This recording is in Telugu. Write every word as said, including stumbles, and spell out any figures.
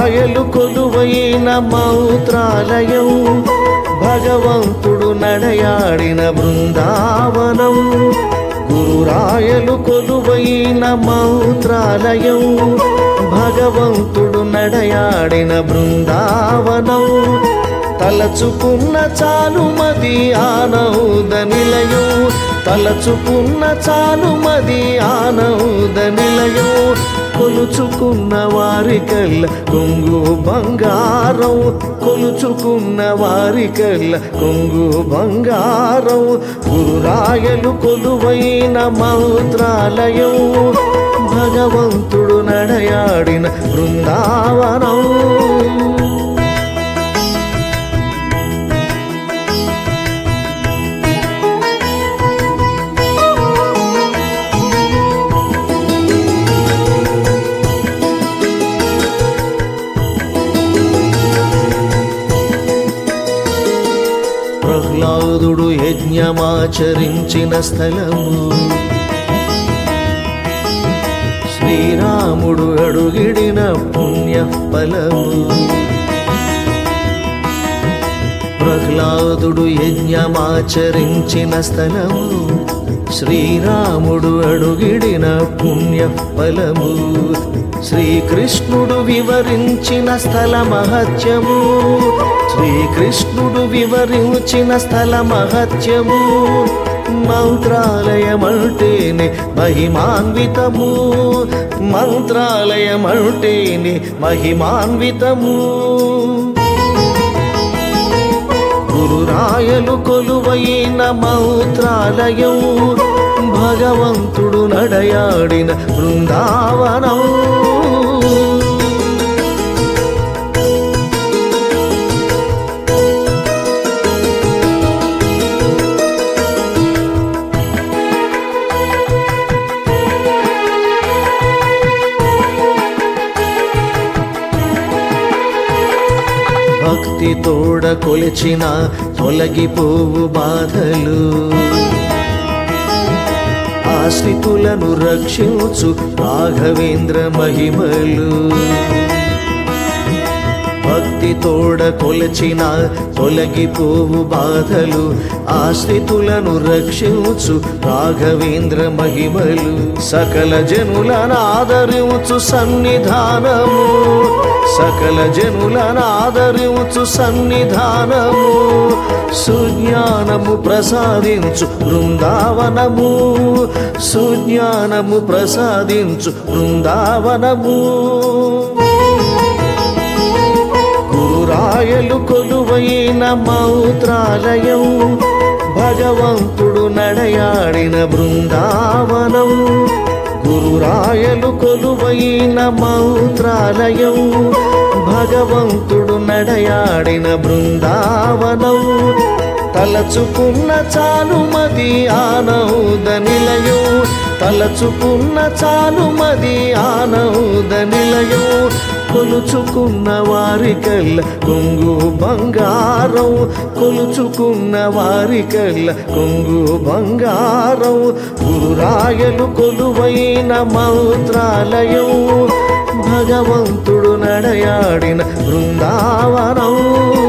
గురురాయలు కొలువైన మౌత్రాలయం, భగవంతుడు నడయాడిన బృందావనం. గురురాయలు కొలువైన మౌత్రాలయం, భగవంతుడు నడయాడిన బృందావనం. తలచుకున్న చాలు మది ఆనంద నిలయం, తలచుకున్న చాలు మది ఆనంద నిలయం. కొలుచుకున్న వారికల్ల కొంగు బంగారం, కొలుచుకున్న వారికల్ల కొంగు బంగారం. గురురాయలు కొలువైన మౌత్రాలయం, భగవంతుడు నడయాడిన బృందావనం. ప్రహ్లాదుడు యజ్ఞమాచరించిన స్థలము, శ్రీరాముడు అడుగిడిన పుణ్య ఫలము. ప్రహ్లాదుడు యజ్ఞమాచరించిన స్థలము, శ్రీరాముడు అడుగిడిన పుణ్య ఫలము. శ్రీకృష్ణుడు వివరించిన స్థల మహత్యము, శ్రీకృష్ణుడు వివరించిన స్థల మహత్యము. మంత్రాలయమంటేనే మహిమాన్వితము, మంత్రాలయమంటేనే మహిమాన్వితము. గురురాయలు కొలువైన మౌత్రాలయం, భగవంతుడు నడయాడిన బృందావనం. భక్తి తోడ కొలిచిన తొలగిపోవు బాధలు, ఆశ్రితులను రక్షించు రాఘవేంద్ర మహిమలు. భక్తి తోడ కొలచిన తొలగిపోవు బాధలు, ఆశ్రితులను రక్షించు రాఘవేంద్ర మహిమలు. సకల జనులను ఆదరించు సన్నిధానము, సకల జనులను ఆదరించు సన్నిధానము. సుజ్ఞానము ప్రసాదించు బృందావనము, సుజ్ఞానము ప్రసాదించు బృందావనము. గురురాయలు కొలువైన మౌత్రాలయం, భగవంతుడు నడయాడిన బృందావనం. గురురాయలు కొలువైన మౌత్రాలయం, భగవంతుడు నడయాడిన బృందావనం. తలచుకున్న చాలు మది ఆనంద నిలయం, తలచుకున్న చాలు మది ఆనంద నిలయం. కొలుచుకున్న వారికల్ల కొంగు బంగారం, కొలుచుకున్న వారికల్ల కొంగు బంగారం. గురురాయలు కొలువైన మౌత్రాలయం, భగవంతుడు నడయాడిన బృందావనం.